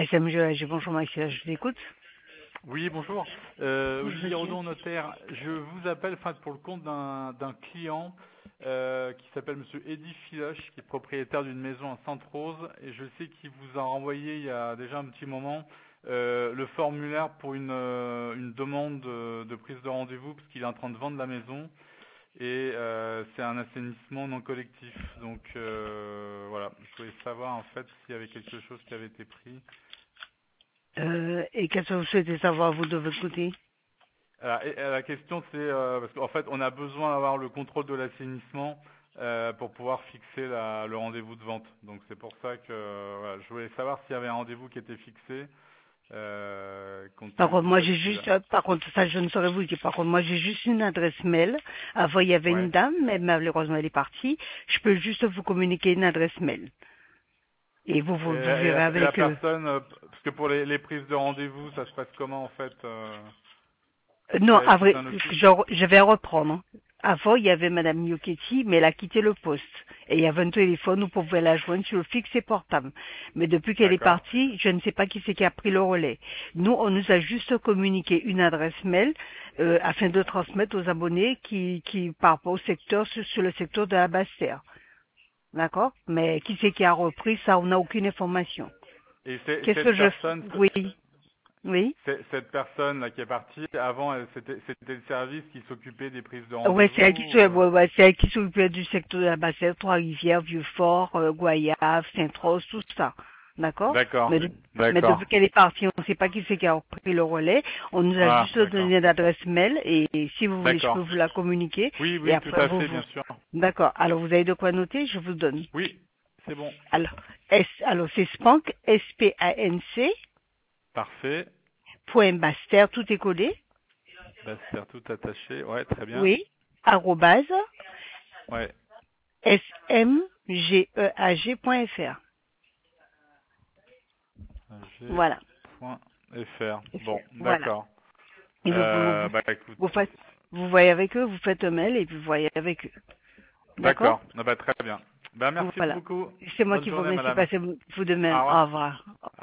SMG, bonjour Maxime, je t'écoute. Oui, bonjour. Olivier Redon, notaire. Je vous appelle pour le compte d'un client qui s'appelle Monsieur Eddy Filoche, qui est propriétaire d'une maison à Sainte-Rose. Et je sais qu'il vous a renvoyé il y a déjà un petit moment le formulaire pour une demande de prise de rendez-vous, parce qu'il est en train de vendre la maison. Et c'est un assainissement non collectif. Donc voilà, je voulais savoir en fait s'il y avait quelque chose qui avait été pris. Et qu'est-ce que vous souhaitez savoir, vous, de votre côté? La question c'est parce qu'en fait on a besoin d'avoir le contrôle de l'assainissement pour pouvoir fixer le rendez-vous de vente. Donc c'est pour ça que voilà, je voulais savoir s'il y avait un rendez-vous qui était fixé. Compte Par tenu contre, du moi, fait j'ai qu'il a... juste, par contre, ça, je ne saurais vous dire. Par contre, moi, j'ai juste une adresse mail. Avant, il y avait une Ouais. dame, mais malheureusement, elle est partie. Je peux juste vous communiquer une adresse mail. Et vous verrez Et la avec eux. personne, parce que pour les prises de rendez-vous, ça se passe comment en fait Non, C'est à tout vrai, un office. je vais reprendre. Avant, il y avait Madame Yoketti, mais elle a quitté le poste. Et il y avait un téléphone où on pouvait la joindre sur le fixe et portable. Mais depuis qu'elle est D'accord. partie, je ne sais pas qui c'est qui a pris le relais. Nous, on nous a juste communiqué une adresse mail afin de transmettre aux abonnés qui par rapport au secteur, sur le secteur de la Basse-Terre. D'accord? Mais qui c'est qui a repris, ça, on n'a aucune information. Et Qu'est-ce que cette je... personne, Oui, oui. cette personne là qui est partie, avant, c'était le service qui s'occupait des prises de Ouais, c'est elle rendez-vous. c'est elle qui s'occupait du secteur de la Basse-Terre, Trois-Rivières, Vieux-Fort, Goyave, Sainte-Rose, tout ça. D'accord? D'accord, Mais depuis d'accord. qu'elle est partie, on ne sait pas qui c'est qui a pris le relais. On nous a Ah, juste d'accord, donné l'adresse mail et si vous voulez, je peux d'accord. vous la communiquer Oui, et oui, tout après à vous fait, vous. bien sûr. D'accord. Alors, vous avez de quoi noter? Je vous donne. Oui, c'est bon. Alors c'est Spank, S-P-A-N-C, Parfait. point Basse-Terre, tout est collé. Bastère tout attaché. Ouais, très bien. Oui. Arrobase, Ouais. smgeag.fr. Voilà. G.fr. Bon, Voilà. d'accord. Et donc, Bah écoute. vous voyez avec eux, vous faites un mail et puis vous voyez avec eux. D'accord? D'accord. Ah bah très bien. Bah merci Voilà. beaucoup. C'est moi Bonne qui vous journée, remercie. madame. Passez vous de même. Au Au revoir. revoir.